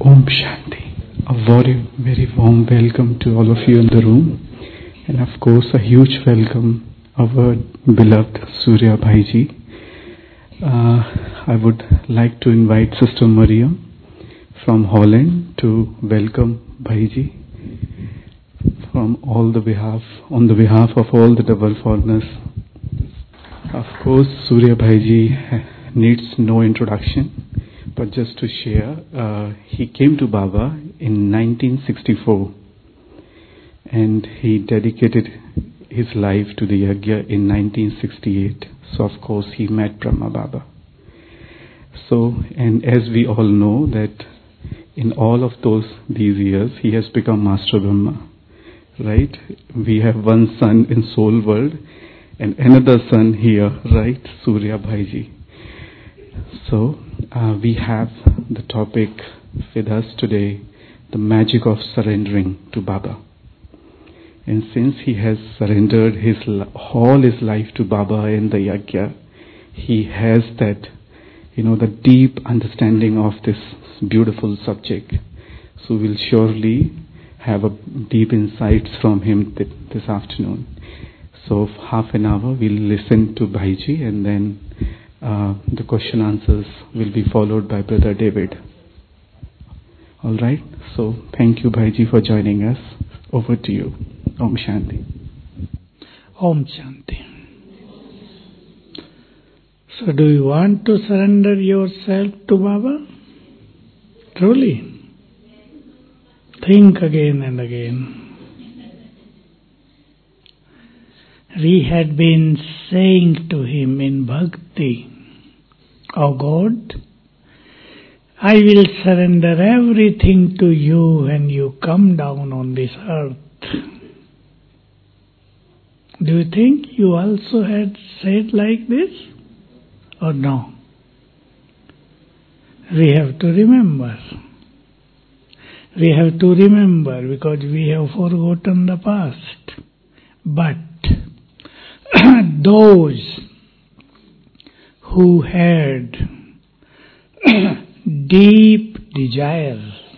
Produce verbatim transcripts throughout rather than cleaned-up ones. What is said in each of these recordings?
Om Shanti. A very, very warm welcome to all of you in the room. And of course, a huge welcome our beloved Surya Bhaiji. Uh, I would like to invite Sister Mariam from Holland to welcome Bhaiji from all the behalf, on the behalf of all the double foreigners. Of course, Surya Bhaiji needs no introduction. But just to share, uh, he came to Baba in nineteen sixty-four and he dedicated his life to the Yajna in nineteen sixty-eight. So of course he met Brahma Baba. So, and as we all know that in all of those these years he has become Master Brahma, right? We have one son in soul world and another son here, right? Surya Bhaiji. So, uh, we have the topic with us today, the magic of surrendering to Baba. And since he has surrendered his all his life to Baba in the Yajna, he has that, you know, the deep understanding of this beautiful subject. So we'll surely have a deep insights from him th- this afternoon. So half an hour we'll listen to Bhaiji and then Uh, the question answers will be followed by Brother David. All right. So thank you, Bhaiji, for joining us. Over to you. Om Shanti. Om Shanti. So do you want to surrender yourself to Baba? Truly? Think again and again. We had been saying to him in bhakti, "Oh God, I will surrender everything to you when you come down on this earth." Do you think you also had said like this? Or no? We have to remember. We have to remember because we have forgotten the past. But those who had deep desire,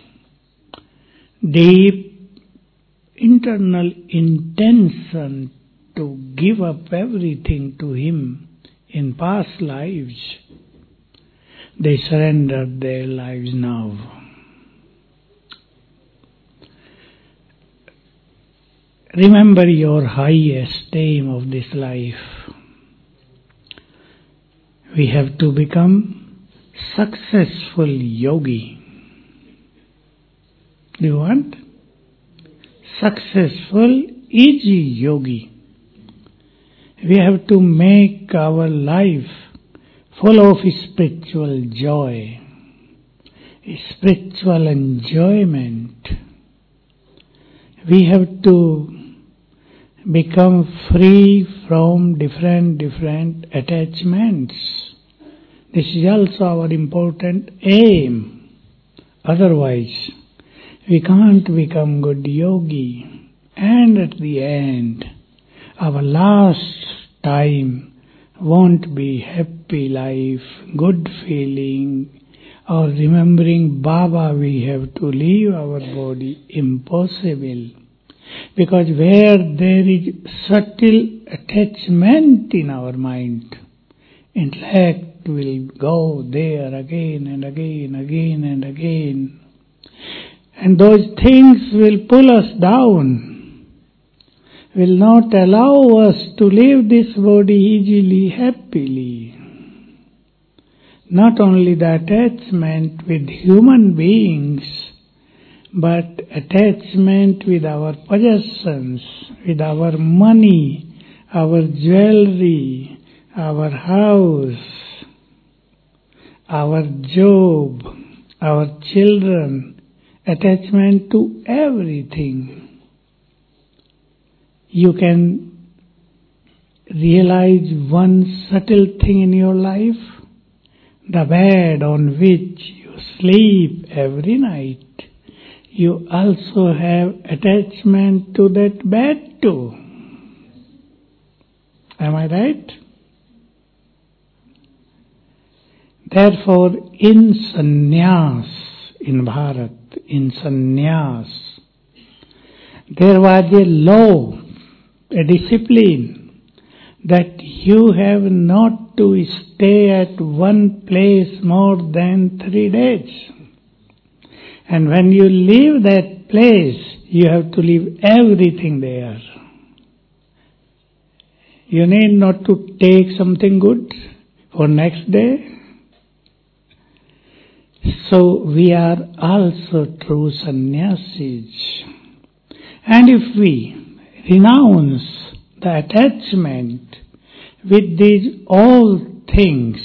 deep internal intention to give up everything to him in past lives, they surrendered their lives now. Remember your highest aim of this life. We have to become successful yogi. Do you want? Successful, easy yogi. We have to make our life full of spiritual joy, spiritual enjoyment. We have to become free from different, different attachments. This is also our important aim. Otherwise, we can't become good yogi. And at the end, our last time won't be happy life, good feeling, or remembering Baba we have to leave our body. Impossible. Because where there is subtle attachment in our mind, intellect will go there again and again, again and again. And those things will pull us down, will not allow us to leave this body easily, happily. Not only the attachment with human beings, but attachment with our possessions, with our money, our jewelry, our house, our job, our children, attachment to everything. You can realize one subtle thing in your life, the bed on which you sleep every night. You also have attachment to that bed too. Am I right? Therefore, in sannyas, in Bharat, in sannyas, there was a law, a discipline, that you have not to stay at one place more than three days. And when you leave that place, you have to leave everything there. You need not to take something good for next day. So we are also true sannyasis. And if we renounce the attachment with these all things,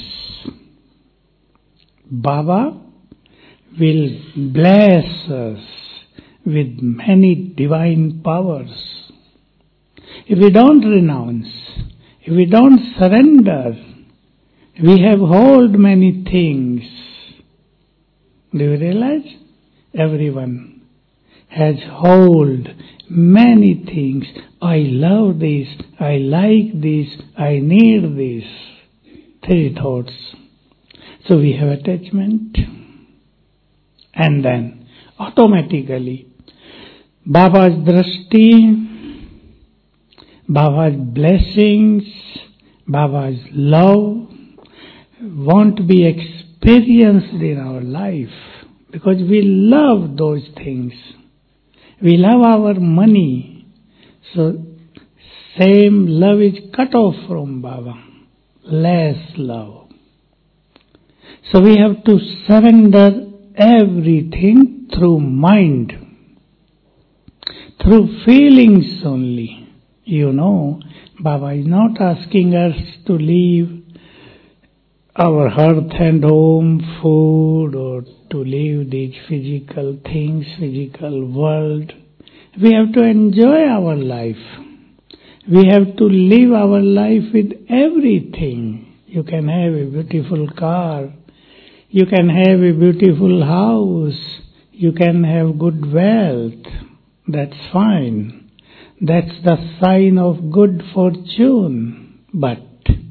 Baba will bless us with many divine powers. If we don't renounce, if we don't surrender, we have hold many things. Do you realize? Everyone has hold many things. I love this, I like this, I need this. Three thoughts. So we have attachment. And then automatically Baba's drashti, Baba's blessings, Baba's love won't be experienced in our life because we love those things. We love our money. So same love is cut off from Baba. Less love. So we have to surrender everything through mind, through feelings only. You know, Baba is not asking us to leave our hearth and home, food, or to leave these physical things, physical world. We have to enjoy our life. We have to live our life with everything. You can have a beautiful car. You can have a beautiful house. You can have good wealth. That's fine. That's the sign of good fortune. But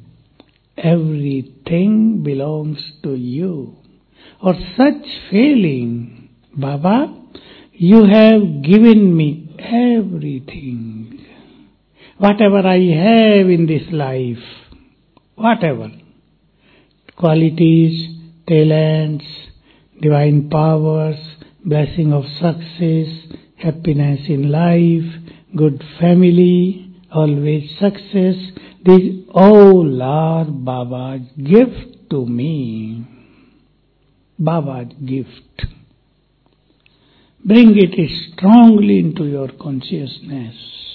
everything belongs to you. Or such feeling, Baba, you have given me everything. Whatever I have in this life, whatever, qualities, talents, divine powers, blessing of success, happiness in life, good family, always success, these all are Baba's gift to me. Baba's gift. Bring it strongly into your consciousness.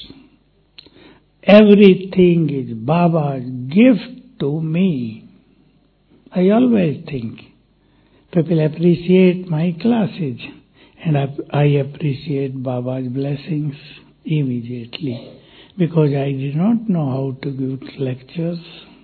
Everything is Baba's gift to me. I always think people appreciate my classes and I appreciate Baba's blessings immediately because I did not know how to give lectures.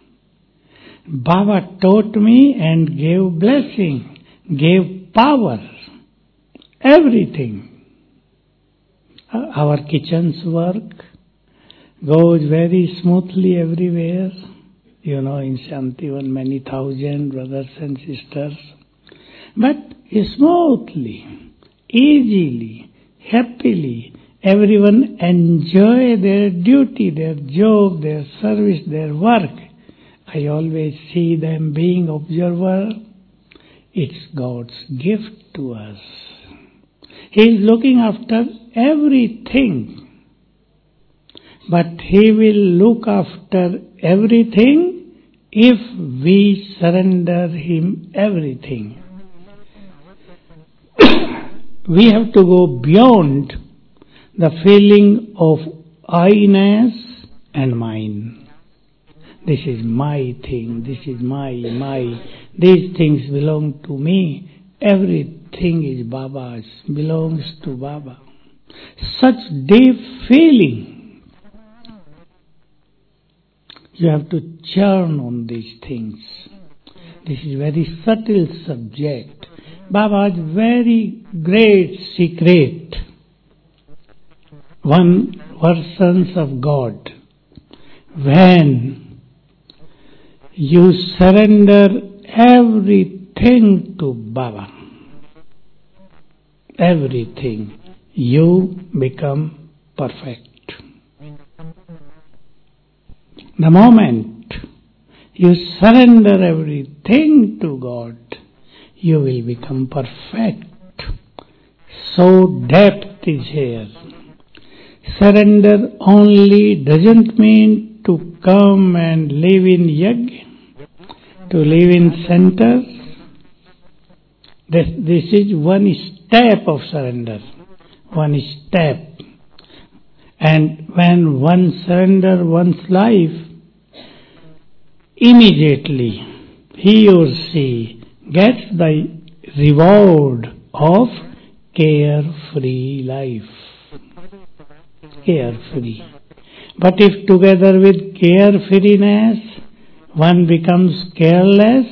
Baba taught me and gave blessing, gave power, everything. Our kitchen's work goes very smoothly everywhere. You know, in Shantivan, many thousand brothers and sisters. But smoothly, easily, happily, everyone enjoy their duty, their job, their service, their work. I always see them being observer. It's God's gift to us. He is looking after everything. But He will look after everything if we surrender Him everything. We have to go beyond the feeling of I-ness and mine. This is my thing, this is my, my, these things belong to me. Everything is Baba's, belongs to Baba. Such deep feeling. You have to churn on these things. This is very subtle subject. Baba's very great secret. One versions of God. When you surrender everything to Baba, everything, you become perfect. The moment you surrender everything to God, you will become perfect. So depth is here. Surrender only doesn't mean to come and live in yajna, to live in center. This, this is one step of surrender, one step. And when one surrender one's life, immediately he or she gets the reward of carefree life. Carefree. But if together with carefreeness one becomes careless,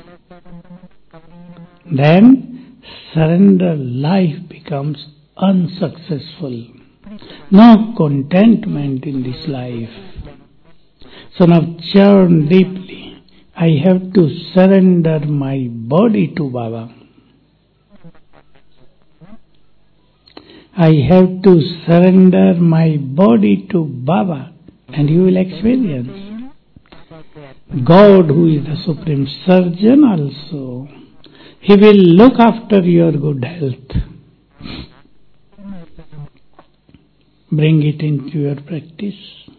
then surrender life becomes unsuccessful. No contentment in this life. So now churn deeply. I have to surrender my body to Baba. I have to surrender my body to Baba, and you will experience. God, who is the Supreme Surgeon also, He will look after your good health. Bring it into your practice.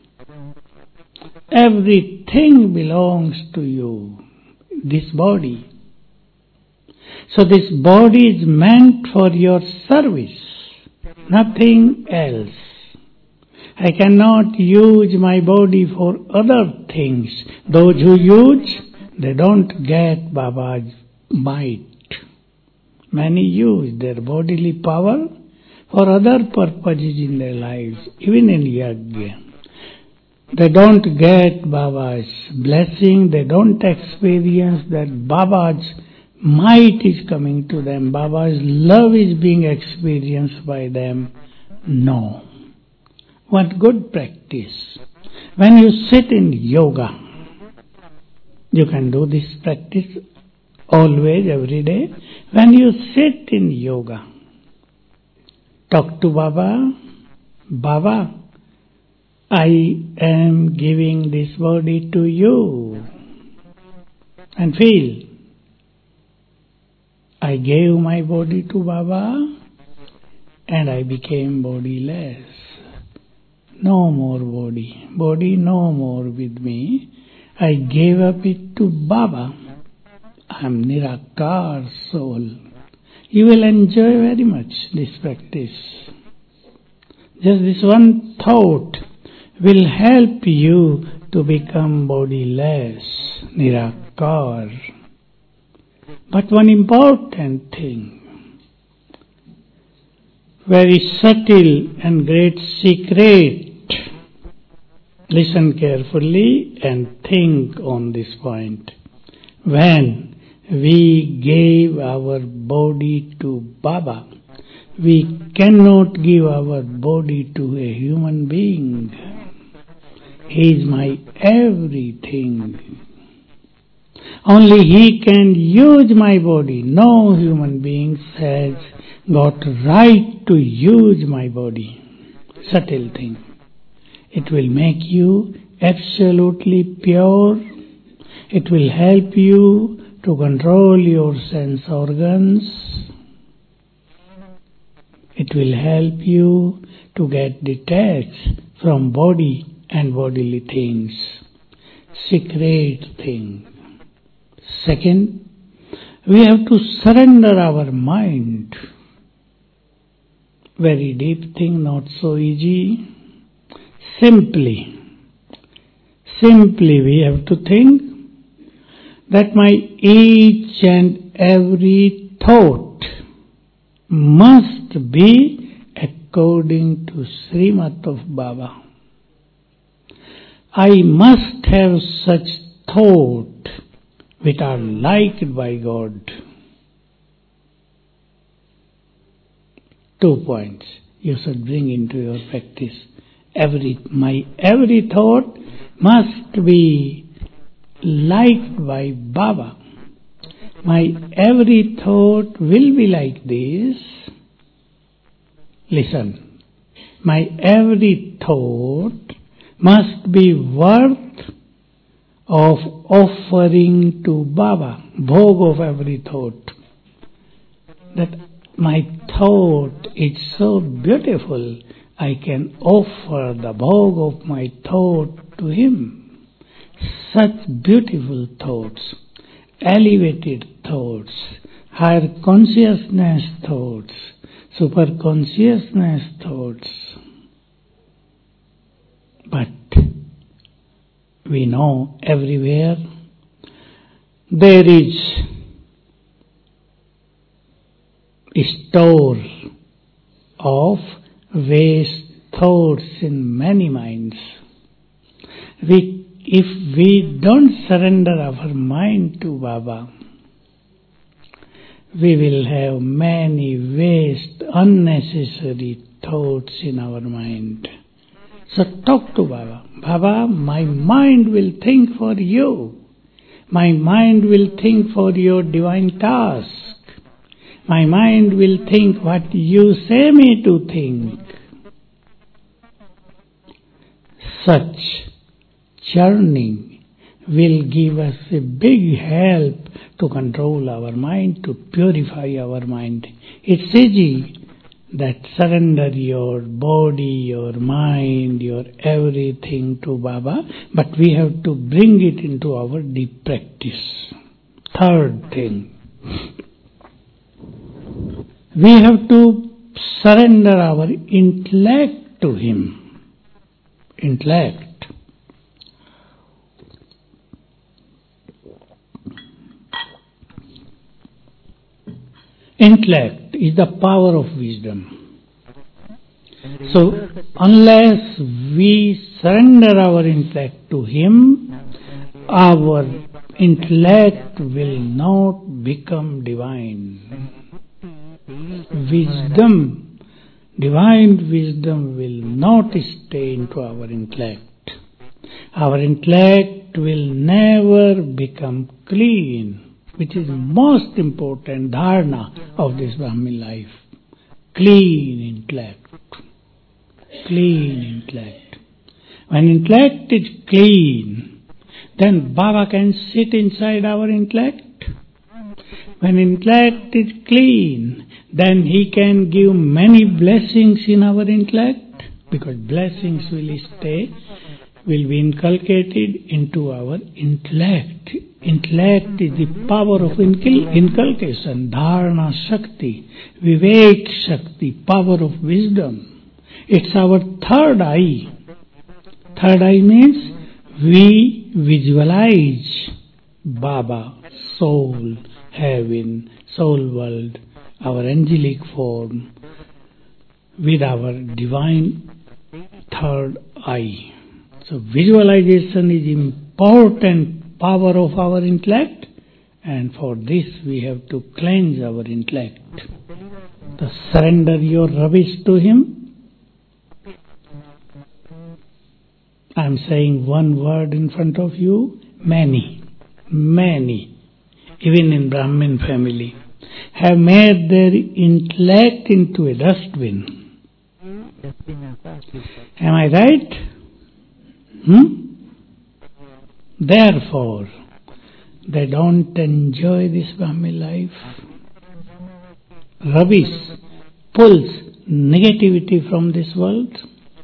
Everything belongs to you, this body. So this body is meant for your service, nothing else. I cannot use my body for other things. Those who use, they don't get Baba's might. Many use their bodily power for other purposes in their lives, even in yajna. They don't get Baba's blessing, they don't experience that Baba's might is coming to them, Baba's love is being experienced by them. No. What good practice. When you sit in yoga, you can do this practice always, every day. When you sit in yoga, talk to Baba. Baba, I am giving this body to you. And feel, I gave my body to Baba and I became bodiless. No more body. Body no more with me. I gave up it to Baba. I am Nirakar soul. You will enjoy very much this practice. Just this one thought will help you to become bodiless, Nirakar. But one important thing, very subtle and great secret, listen carefully and think on this point. When we gave our body to Baba, we cannot give our body to a human being. He is my everything. Only He can use my body. No human being has got right to use my body. Subtle thing. It will make you absolutely pure. It will help you to control your sense organs. It will help you to get detached from body and bodily things. Secret thing. Second, we have to surrender our mind. Very deep thing, not so easy. Simply, simply we have to think that my each and every thought must be according to Srimad of Baba. I must have such thought which are liked by God. Two points you should bring into your practice. Every my every thought must be liked by Baba. My every thought will be like this Listen, my every thought must be worth of offering to Baba, bhog of every thought. That my thought is so beautiful, I can offer the bhog of my thought to him. Such beautiful thoughts, elevated thoughts, higher consciousness thoughts, super consciousness thoughts. But we know everywhere there is a store of waste thoughts in many minds. We, if we don't surrender our mind to Baba, we will have many waste, unnecessary thoughts in our mind. So talk to Baba. Baba, my mind will think for you. My mind will think for your divine task. My mind will think what you say me to think. Such churning will give us a big help to control our mind, to purify our mind. It's easy that surrender your body, your mind, your everything to Baba, but we have to bring it into our deep practice. Third thing, we have to surrender our intellect to him. Intellect. Intellect is the power of wisdom. So, unless we surrender our intellect to him, our intellect will not become divine. Wisdom, divine wisdom will not stay into our intellect. Our intellect will never become clean, which is most important dharana of this Brahmin life. Clean intellect. Clean intellect. When intellect is clean, then Baba can sit inside our intellect. When intellect is clean, then he can give many blessings in our intellect, because blessings will stay, will be inculcated into our intellect. Intellect is the power of inculcation, dharana shakti, vivek shakti, power of wisdom. It's our third eye. Third eye means we visualize Baba, soul, heaven, soul world, our angelic form, with our divine third eye. So visualization is important power of our intellect, and for this we have to cleanse our intellect. To surrender your rubbish to him. I am saying one word in front of you. Many, many, even in Brahmin family, have made their intellect into a dustbin. Am I right? Hmm? Therefore, they don't enjoy this Brahmin life. Rubbish pulls negativity from this world.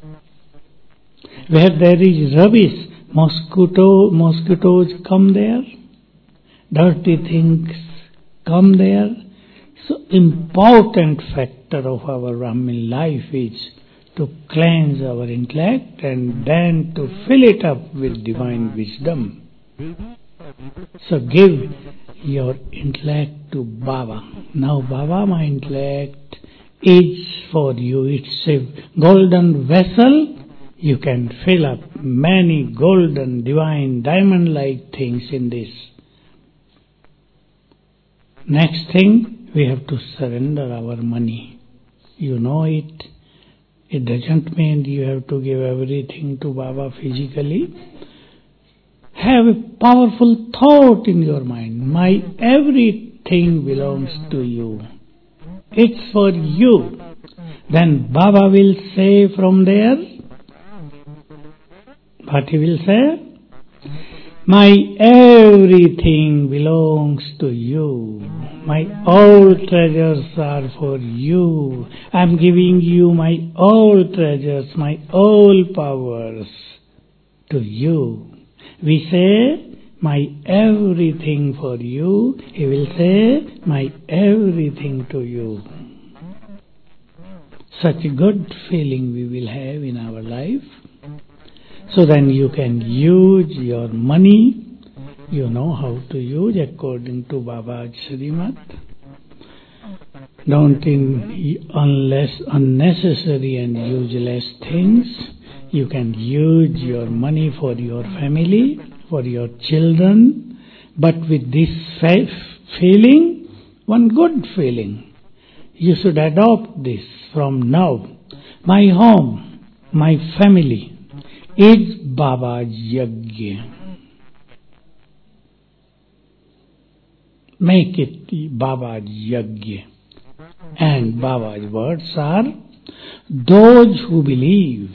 Where there is rubbish, mosquito, mosquitoes come there, dirty things come there. So important factor of our Brahmin life is to cleanse our intellect and then to fill it up with divine wisdom. So give your intellect to Baba. Now Baba, my intellect is for you. It's a golden vessel. You can fill up many golden, divine, diamond-like things in this. Next thing, we have to surrender our money. You know it. It doesn't mean you have to give everything to Baba physically. Have a powerful thought in your mind. My everything belongs to you. It's for you. Then Baba will say from there, what he will say? My everything belongs to you. My all treasures are for you. I am giving you my all treasures, my all powers to you. We say, my everything for you. He will say, my everything to you. Such a good feeling we will have in our life. So then you can use your money. You know how to use according to Baba's Srimad. Don't in unless unnecessary and useless things. You can use your money for your family, for your children, but with this feeling, one good feeling. You should adopt this from now. My home, my family is Baba's Yajna. Make it Baba's Yajna. And Baba's words are, those who believe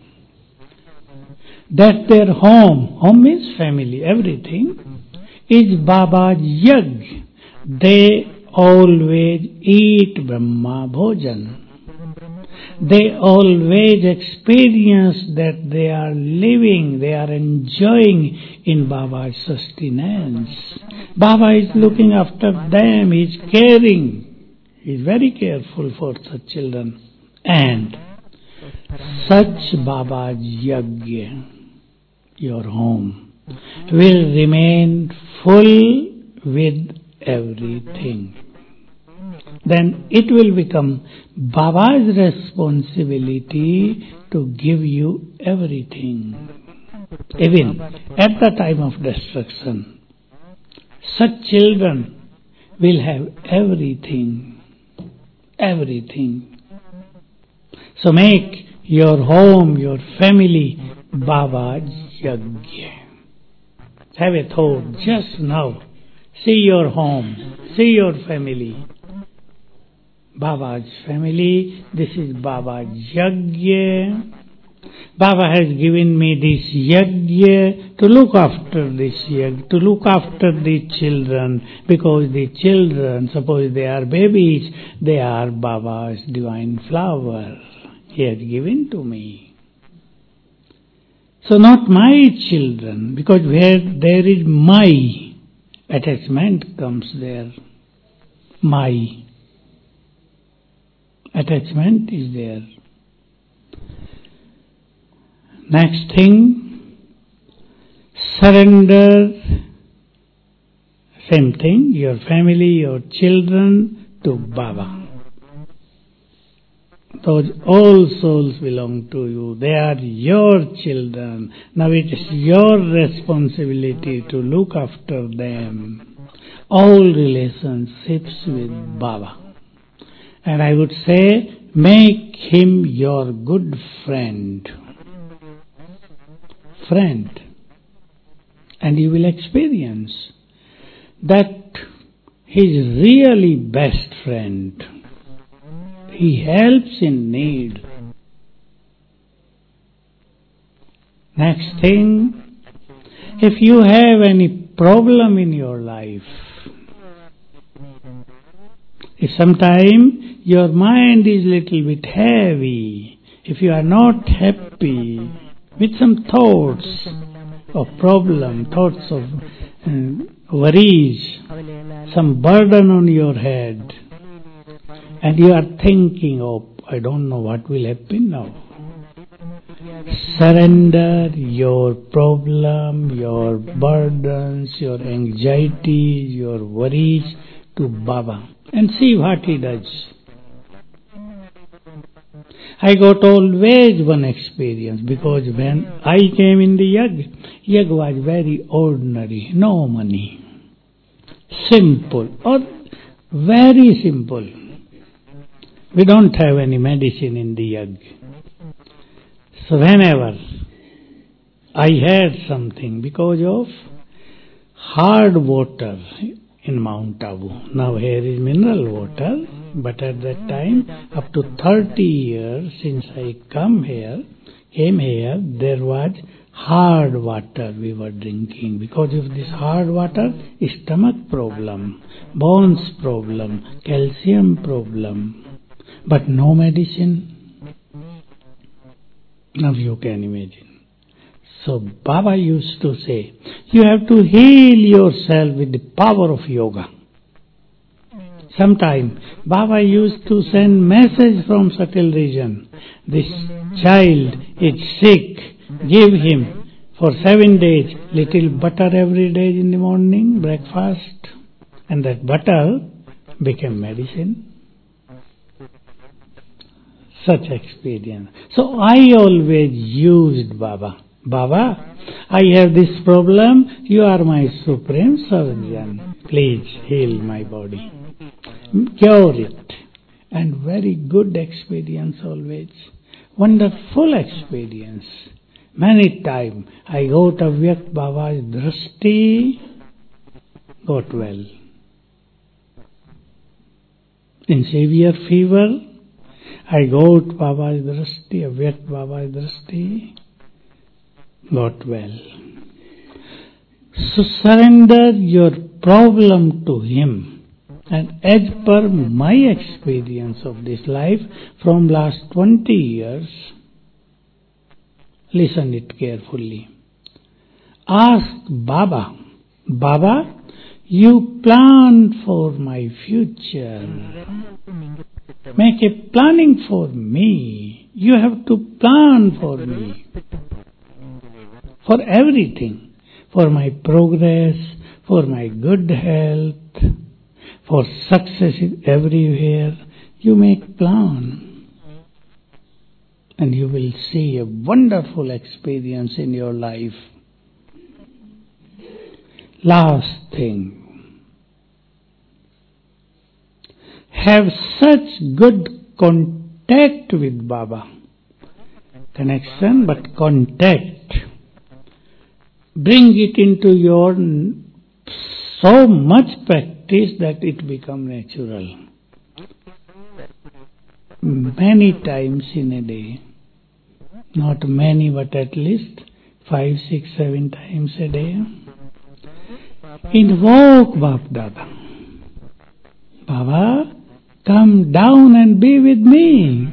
that their home, home is family, everything, is Baba's Yajna, they always eat Brahma Bhojan. They always experience that they are living, they are enjoying in Baba's sustenance. Baba is looking after them, he is caring, he is very careful for such children. And such Baba's Yajna, your home, will remain full with everything. Then it will become Baba's responsibility to give you everything. Even at the time of destruction, such children will have everything. Everything. So make your home, your family, Baba's Yajna. Have a thought just now. See your home, see your family. Baba's family, this is Baba's Yajna. Baba has given me this Yajna to look after this Yajna, to look after the children, because the children, suppose they are babies, they are Baba's divine flower. He has given to me. So not my children, because where there is my, attachment comes there. My attachment is there. Next thing, surrender, same thing, your family, your children to Baba. Those all souls belong to you. They are your children. Now it is your responsibility to look after them. All relationships with Baba. And I would say, make him your good friend. Friend. And you will experience that he is really best friend. He helps in need. Next thing, if you have any problem in your life, if sometime your mind is little bit heavy, if you are not happy with some thoughts of problem, thoughts of uh, worries, some burden on your head, and you are thinking, oh, I don't know what will happen now. Surrender your problem, your burdens, your anxieties, your worries to Baba and see what he does. I got always one experience, because when I came in the Yag, Yag was very ordinary, no money, simple, or very simple. We don't have any medicine in the Yag. So whenever I had something, because of hard water, in Mount Abu. Now here is mineral water, but at that time, up to thirty years since I come here, came here, there was hard water we were drinking. Because of this hard water, stomach problem, bones problem, calcium problem, but no medicine. Now you can imagine. So Baba used to say, you have to heal yourself with the power of yoga. Sometime Baba used to send message from subtle region. This child is sick, give him for seven days little butter every day in the morning, breakfast, and that butter became medicine. Such experience. So I always used Baba. Baba, I have this problem, you are my supreme surgeon. Please heal my body. Cure it. And very good experience always. Wonderful experience. Many times I got Avyak Baba's drashti, got well. In severe fever, I got Baba's drashti, Avyak Baba's drashti, got well. So surrender your problem to Him. And as per my experience of this life from last twenty years, listen it carefully. Ask Baba, Baba, you plan for my future. Make a planning for me. You have to plan for me. For everything. For my progress, for my good health, for success everywhere. You make plan. And you will see a wonderful experience in your life. Last thing. Have such good contact with Baba. Connection, but contact. Bring it into your so much practice that it become natural. Many times in a day. Not many, but at least five, six, seven times a day. Invoke Bap Dada. Baba, come down and be with me.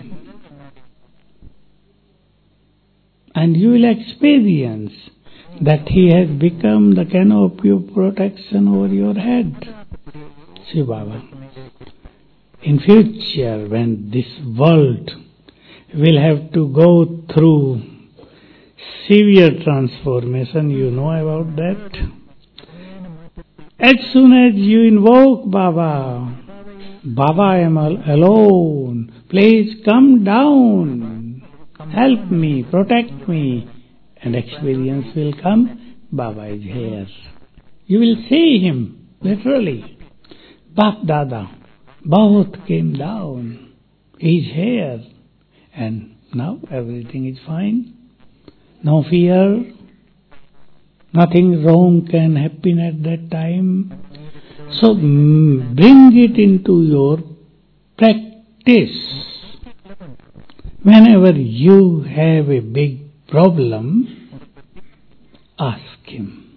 And you will experience that He has become the canopy of protection over your head. See Baba. In future, when this world will have to go through severe transformation, you know about that. As soon as you invoke Baba, Baba, I am alone, please come down, help me, protect me, and experience will come, Baba is here. You will see Him, literally. Bap Dada, both came down, He is here, and now everything is fine. No fear, nothing wrong can happen at that time. So mm, bring it into your practice. Whenever you have a big problem, ask Him.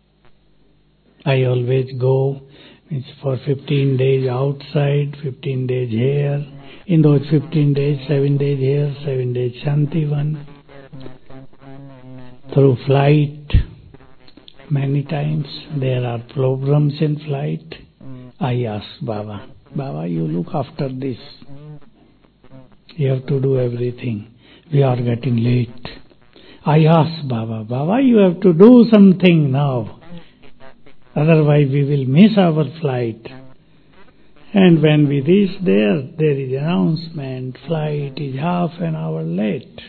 I always go it's for fifteen days outside, fifteen days here. In those fifteen days, seven days here, seven days Shantivan. Through flight, many times there are problems in flight. I ask Baba, Baba, you look after this. You have to do everything. We are getting late. I ask Baba, Baba, you have to do something now. Otherwise we will miss our flight. And when we reach there, there is announcement, flight is half an hour late.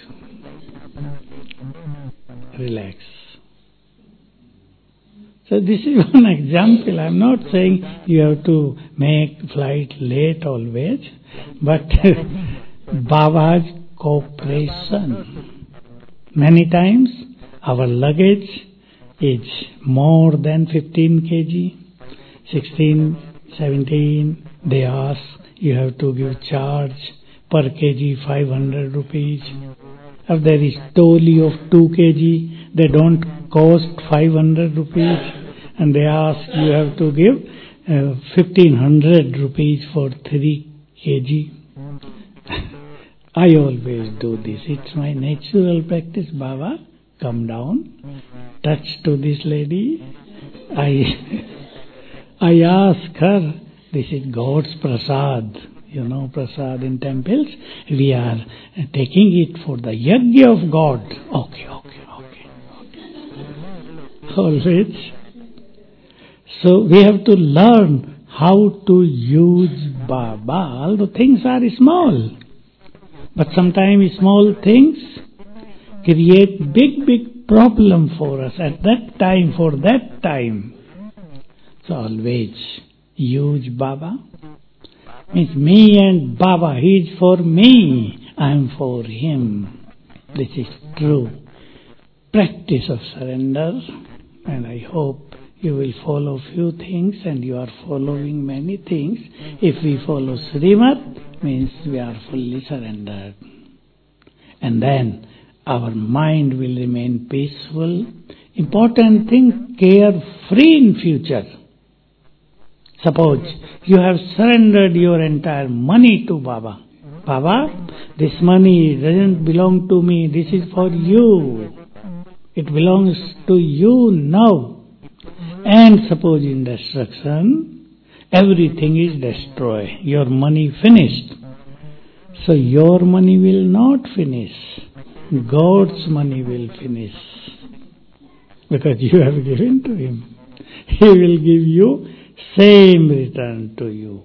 Relax. So this is one example. I am not saying you have to make flight late always, but Baba's cooperation. Many times our luggage is more than fifteen kilograms. sixteen, seventeen, they ask, you have to give charge per kg five hundred rupees. If there is toli of two kilograms, they don't cost five hundred rupees, and they ask you have to give uh, fifteen hundred rupees for three kilograms. I always do this. It's my natural practice. Baba, come down, touch to this lady. I I ask her, this is God's prasad. You know, prasad in temples. We are taking it for the yajna of God. Okay, okay, okay, okay. Always. So we have to learn how to use Baba. Although things are small, but sometimes small things create big, big problem for us at that time, for that time. So always use Baba. Means me and Baba, he is for me, I am for him. This is true practice of surrender, and I hope you will follow few things, and you are following many things. If we follow Srimad, means we are fully surrendered. And then our mind will remain peaceful. Important thing, carefree in future. Suppose you have surrendered your entire money to Baba. Baba, this money doesn't belong to me, this is for you. It belongs to you now. And suppose in destruction, everything is destroyed. Your money finished. So your money will not finish. God's money will finish. Because you have given to him. He will give you same return to you.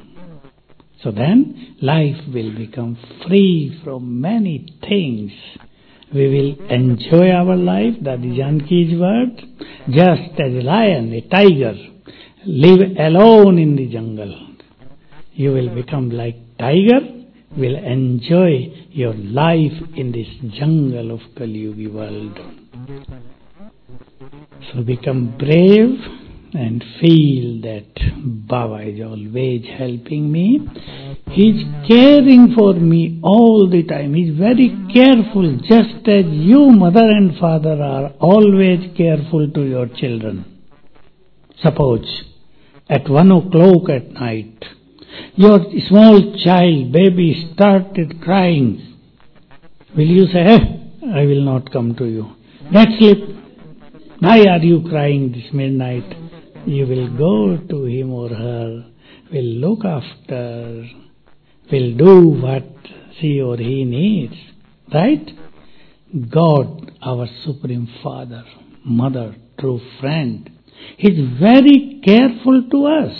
So then life will become free from many things. We will enjoy our life. Dadi Janki's word, just as a lion, a tiger, live alone in the jungle. You will become like tiger, will enjoy your life in this jungle of Kali Yuga world. So become brave and feel that Baba is always helping me. He is caring for me all the time. He is very careful, just as you, mother and father, are always careful to your children. Suppose at one o'clock at night, your small child, baby, started crying. Will you say, eh, I will not come to you? Let's sleep. Why are you crying this midnight? You will go to him or her, will look after, will do what she or he needs. Right? God, our Supreme Father, Mother, true friend, is very careful to us.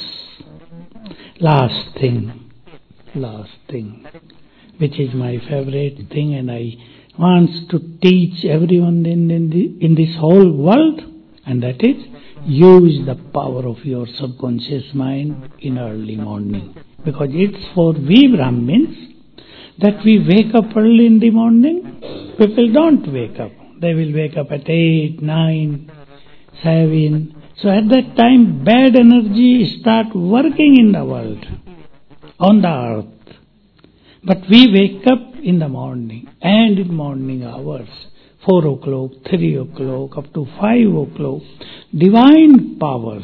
Last thing, last thing, which is my favorite thing, and I want to teach everyone in, in, the, in this whole world, and that is, use the power of your subconscious mind in early morning. Because it's for we Brahmins that we wake up early in the morning. People don't wake up. They will wake up at eight, nine, seven. So at that time, bad energy start working in the world, on the earth. But we wake up in the morning, and in morning hours, four o'clock, three o'clock, up to five o'clock, divine powers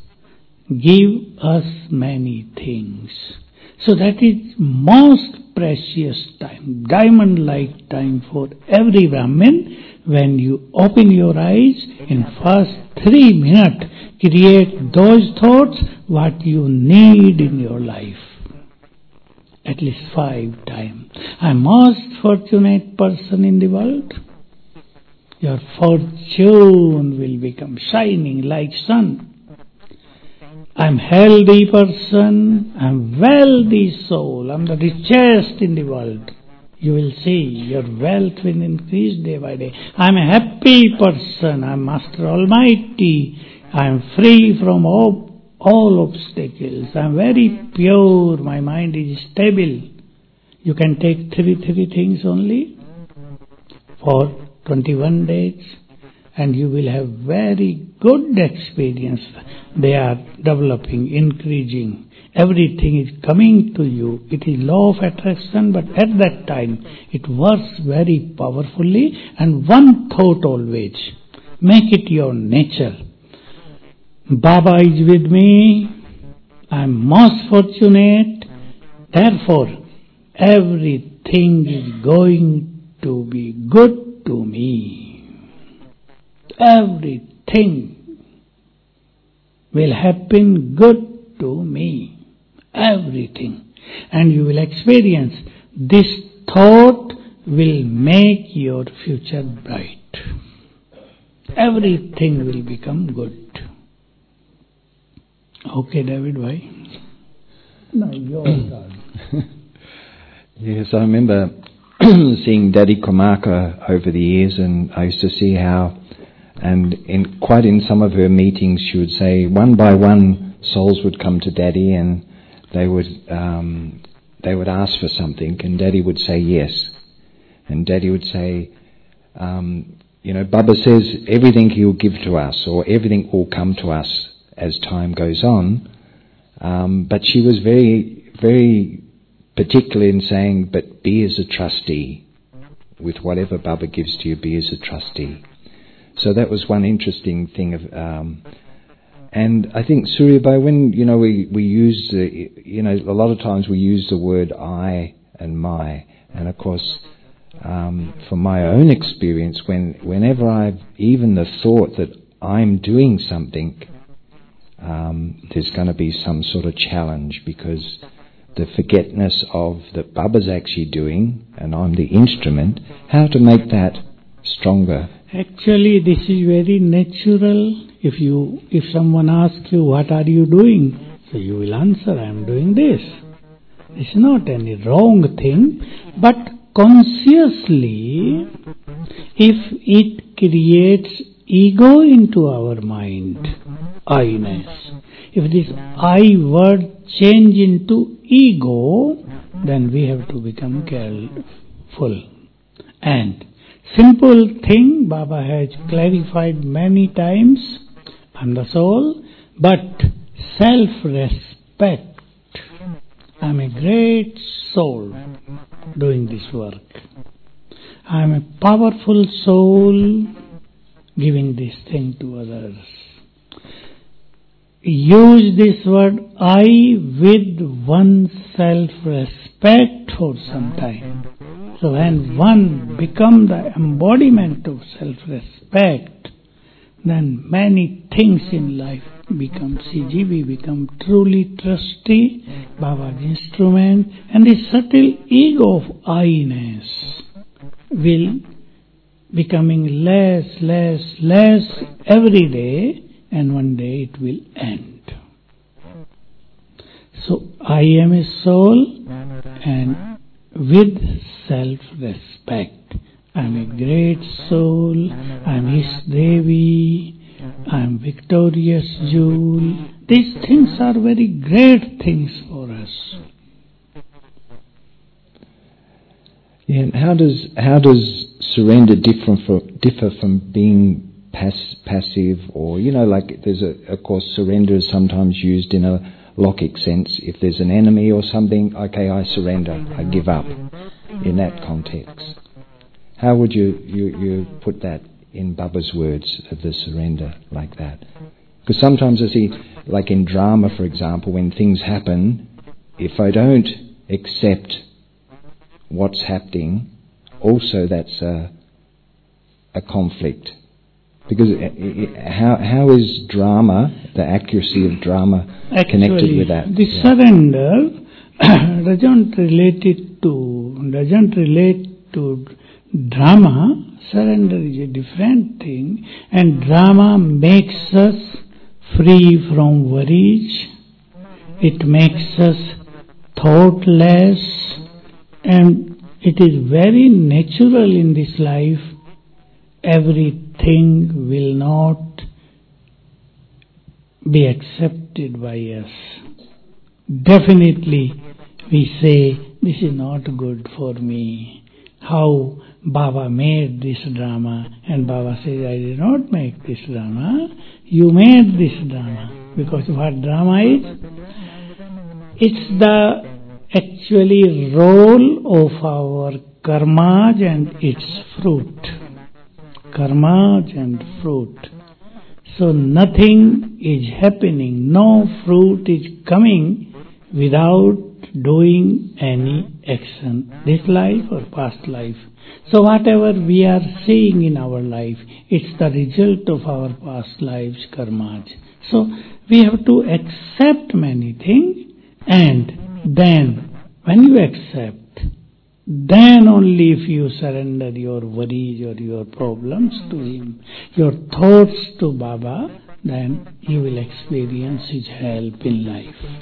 give us many things. So that is most precious time, diamond-like time for every Brahmin. When you open your eyes, in first three minutes, create those thoughts what you need in your life. At least five times. I am most fortunate person in the world. Your fortune will become shining like sun. I am healthy person, I am wealthy soul, I am the richest in the world. You will see your wealth will increase day by day. I am a happy person, I am Master Almighty, I am free from all, all obstacles, I am very pure, my mind is stable. You can take three, three things only for twenty-one days, and you will have very good experience. They are developing, increasing. Everything is coming to you. It is law of attraction, but at that time it works very powerfully. And one thought always, make it your nature. Baba is with me. I am most fortunate. Therefore, everything is going to be good to me. Everything will happen good to me. Everything. And you will experience this thought will make your future bright. Everything will become good. Okay, David, why? No, your turn. Yes, I remember seeing Daddy Komaka over the years, and I used to see how, and in quite in some of her meetings, she would say one by one souls would come to Daddy, and they would um, they would ask for something, and Daddy would say yes, and Daddy would say, um, you know, Baba says everything He'll give to us, or everything will come to us as time goes on. Um, but she was very, very particular in saying, but be as a trustee. With whatever Baba gives to you, be as a trustee. So that was one interesting thing. Of, um, and I think, Suryabai, when, you know, we, we use, uh, you know, a lot of times we use the word I and my. And of course, um, from my own experience, when whenever I've even the thought that I'm doing something, Um, there's going to be some sort of challenge, because the forgetfulness of that Baba's actually doing and I'm the instrument, how to make that stronger. Actually, this is very natural. If you, if someone asks you, what are you doing? So you will answer, I am doing this. It's not any wrong thing, but consciously, if it creates ego into our mind, I-ness. If this I word change into ego, then we have to become careful. And simple thing Baba has clarified many times, I'm the soul, but self-respect. I'm a great soul doing this work. I'm a powerful soul giving this thing to others. Use this word I with one's self-respect for some time. So when one becomes the embodiment of self-respect, then many things in life become C G. We become truly trusty, Baba's instrument, and the subtle ego of I-ness will becoming less, less, less every day, and one day it will end. So I am a soul, and with self-respect, I am a great soul, I am His Devi, I am victorious jewel. These things are very great things for us. Yeah, and how does how does surrender differ from differ from being pass, passive, or you know, like there's a of course surrender is sometimes used in a logic sense. If there's an enemy or something, okay, I surrender, I give up. In that context, how would you you, you put that in Baba's words of the surrender like that? Because sometimes I see, like in drama, for example, when things happen, if I don't accept what's happening, also that's a, a conflict. Because it, it, how how is drama, the accuracy of drama, Actually, connected with that? The Yeah. surrender doesn't relate it to doesn't relate to drama. Surrender is a different thing, and drama makes us free from worries. It makes us thoughtless, and it is very natural in this life. Everything will not be accepted by us. Definitely we say, this is not good for me. how Baba made this drama, and Baba says, I did not make this drama, you made this drama. Because what drama is? It's the actually role of our karmas and its fruit. Karmas and fruit. So nothing is happening, no fruit is coming without doing any action, this life or past life. So whatever we are seeing in our life, it's the result of our past lives, karmas. So we have to accept many things, and then when you accept, then only if you surrender your worries or your problems to Him, your thoughts to Baba, then you will experience His help in life.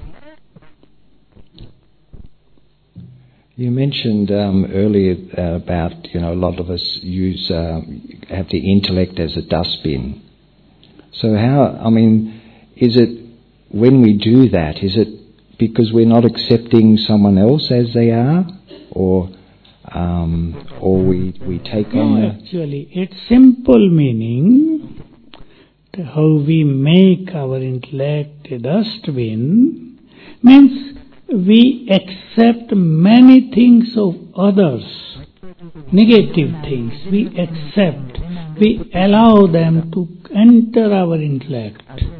You mentioned um, earlier uh, about, you know, a lot of us use, uh, have the intellect as a dustbin. So how, I mean, is it, when we do that, is it because we're not accepting someone else as they are? Or um, or we, we take no, on the... actually, its simple meaning, how we make our intellect a dustbin, means we accept many things of others, negative things, we accept, we allow them to enter our intellect.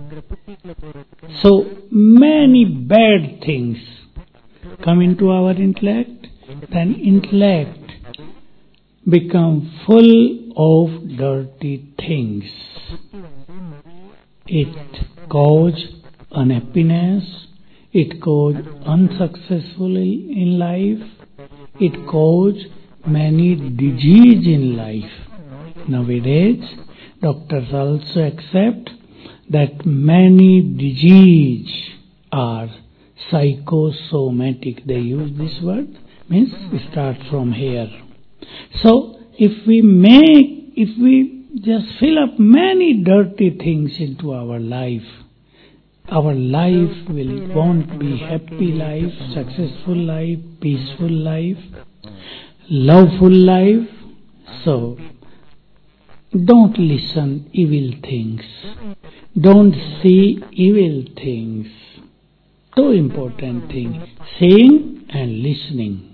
So many bad things come into our intellect, then intellect become full of dirty things. It causes unhappiness, it causes unsuccessful in life, it causes many disease in life. Nowadays, doctors also accept that many disease are psychosomatic. They use this word, means we start from here. So if we make, if we just fill up many dirty things into our life, our life will won't be happy life, successful life, peaceful life, loveful life. So don't listen evil things. Don't see evil things. Two important things, seeing and listening.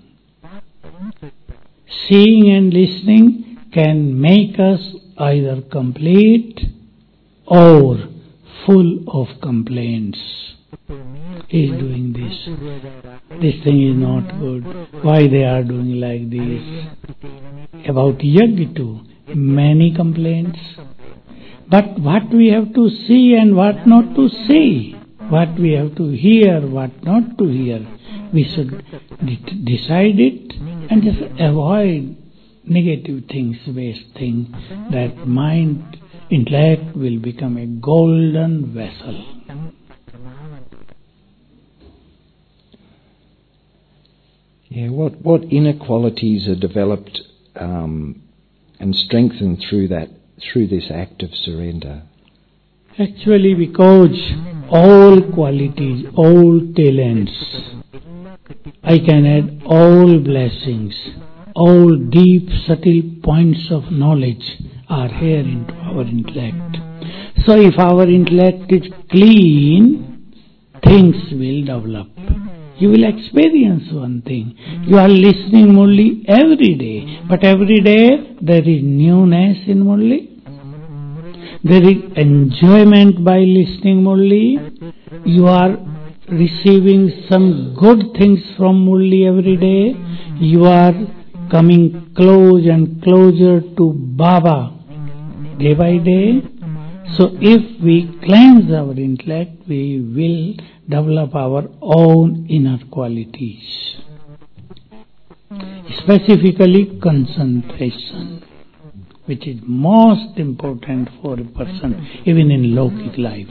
Seeing and listening can make us either complete or full of complaints. He is doing this. This thing is not good. Why they are doing like this? About yajna too, many complaints. But what we have to see and what not to see, what we have to hear, what not to hear, we should de- decide it and just avoid negative things, waste things, that mind, intellect will become a golden vessel. Yeah, what, what inner qualities are developed um, and strengthened through that, through this act of surrender? Actually, because all qualities, all talents, I can add all blessings, all deep, subtle points of knowledge are here into our intellect. So if our intellect is clean, things will develop. You will experience one thing. You are listening Murli every day, but every day there is newness in Murli. There is enjoyment by listening Murli. You are receiving some good things from Murli every day. You are coming close and closer to Baba day by day. So if we cleanse our intellect, we will develop our own inner qualities. Specifically concentration, which is most important for a person, even in Lokic life.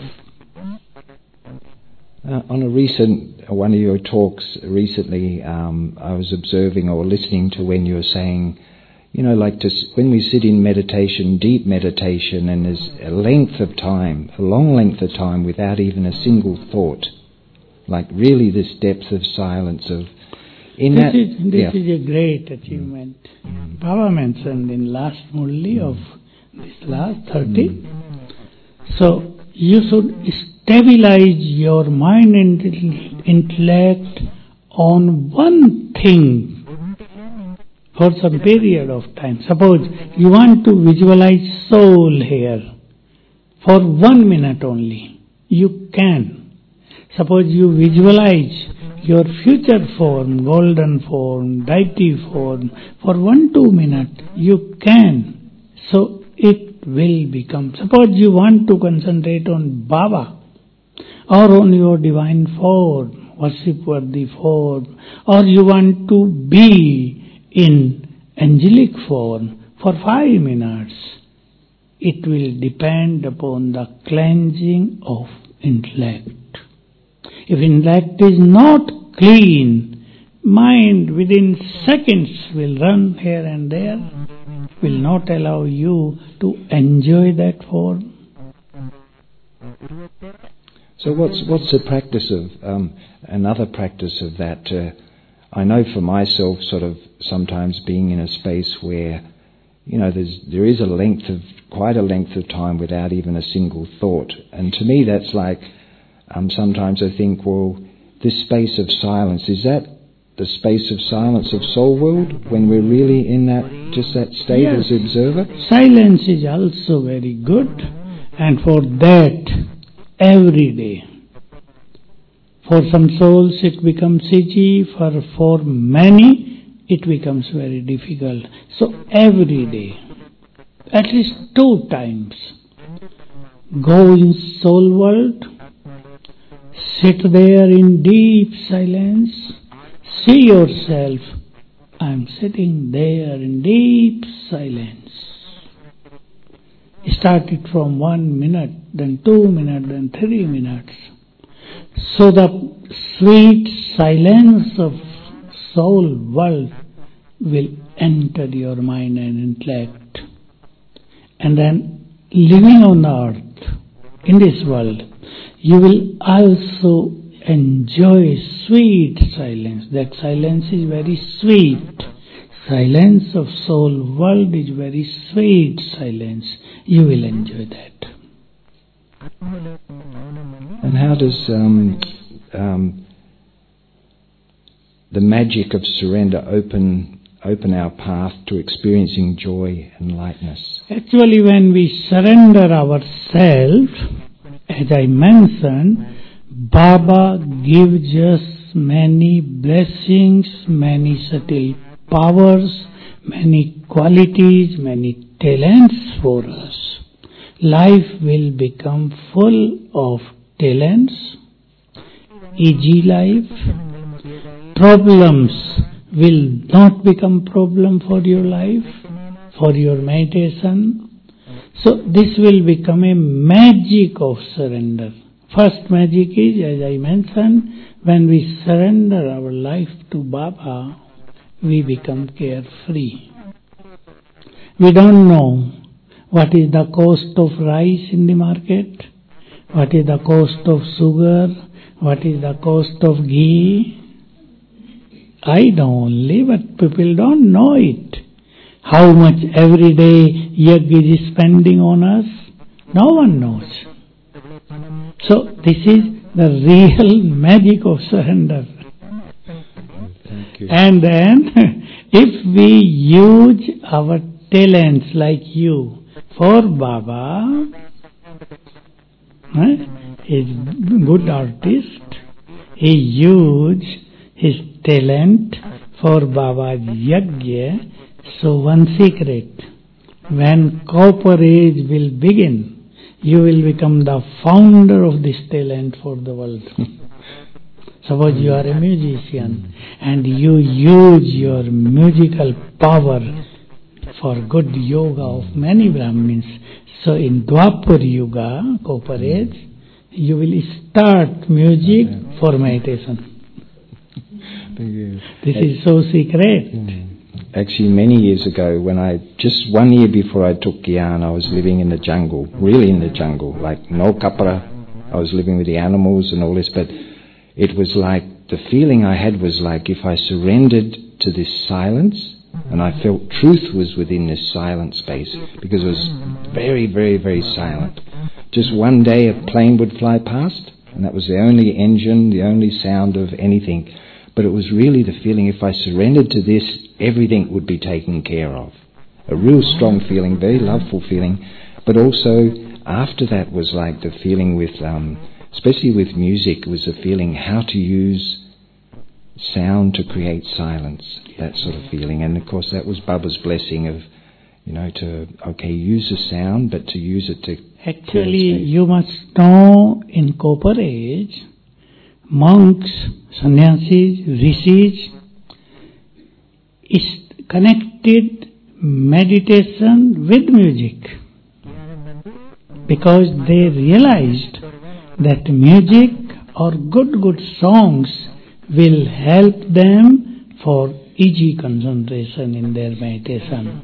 Uh, on a recent, one of your talks recently, um, I was observing or listening to when you were saying, you know, like to, when we sit in meditation, deep meditation, and there's a length of time, a long length of time without even a single thought, like really this depth of silence, of in this that, is, this yeah. is a great achievement. Mm. Baba mentioned in last Murli of this last thirty. Mm. So you should stabilize your mind and intellect on one thing for some period of time. Suppose you want to visualize soul here for one minute only. You can. Suppose you visualize your future form, golden form, deity form, for one, two minutes, you can. So it will become. Suppose you want to concentrate on Baba or on your divine form, worship-worthy form, or you want to be in angelic form for five minutes. It will depend upon the cleansing of intellect. If intellect is not clean, mind within seconds will run here and there, will not allow you to enjoy that form. So what's what's the practice of, um, another practice of that? Uh, I know for myself, sort of sometimes being in a space where, you know, there's there is a length of, quite a length of time without even a single thought. And to me that's like, um, sometimes I think, well, this space of silence, is that the space of silence of soul world when we're really in that, just that state yes. as observer? Silence is also very good, and for that, every day. For some souls it becomes easy, for, for many it becomes very difficult. So every day, at least two times, go in soul world, sit there in deep silence, see yourself, I am sitting there in deep silence. Start it from one minute, then two minutes, then three minutes. So the sweet silence of soul world will enter your mind and intellect. And then living on earth, in this world, you will also enjoy sweet silence. That silence is very sweet. Silence of soul world is very sweet silence. You will enjoy that. And how does um, um, the magic of surrender open open our path to experiencing joy and lightness? Actually, when we surrender ourselves, as I mentioned, Baba gives us many blessings, many subtle powers, many qualities, many talents for us. Life will become full of talents, easy life. Problems will not become problem for your life, for your meditation. So this will become a magic of surrender. First magic is, as I mentioned, when we surrender our life to Baba, we become carefree. We don't know what is the cost of rice in the market, what is the cost of sugar, what is the cost of ghee. I know only, but people don't know it. How much every day Yajna is spending on us, no one knows. So this is the real magic of surrender. Thank you. And then, if we use our talents like you for Baba, eh, he's a good artist, he used his talent for Baba's Yajna. So one secret, when copper age will begin, you will become the founder of this talent for the world. Suppose you are a musician and you use your musical power for good yoga of many Brahmins. So in Dwapar Yuga, copper age, you will start music for meditation. This is so secret. Actually, many years ago, when I, just one year before I took Gyan, I was living in the jungle, really in the jungle, like no kapara. I was living with the animals and all this, but it was like the feeling I had was like if I surrendered to this silence, and I felt truth was within this silent space, because it was very, very, very silent. Just one day a plane would fly past, and that was the only engine, the only sound of anything. But it was really the feeling, if I surrendered to this, everything would be taken care of. A real strong feeling, very loveful feeling. But also, after that was like the feeling with, um, especially with music, was the feeling how to use sound to create silence, that sort of feeling. And of course that was Baba's blessing of, you know, to, okay, use the sound, but to use it to... Actually, you must know, in Copper Age, monks, sannyasis, rishis, is connected meditation with music, because they realized that music or good, good songs will help them for easy concentration in their meditation.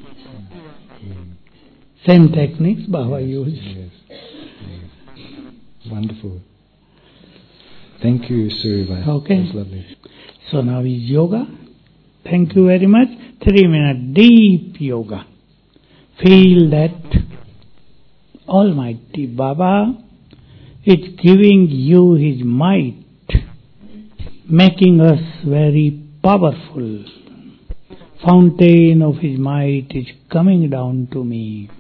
Same techniques Baba used. Yes. Yes. Wonderful. Thank you, Surya. Okay. That's lovely. So now is yoga. Thank you very much. Three minute deep yoga. Feel that Almighty Baba is giving you His might, making us very powerful. Fountain of His might is coming down to me.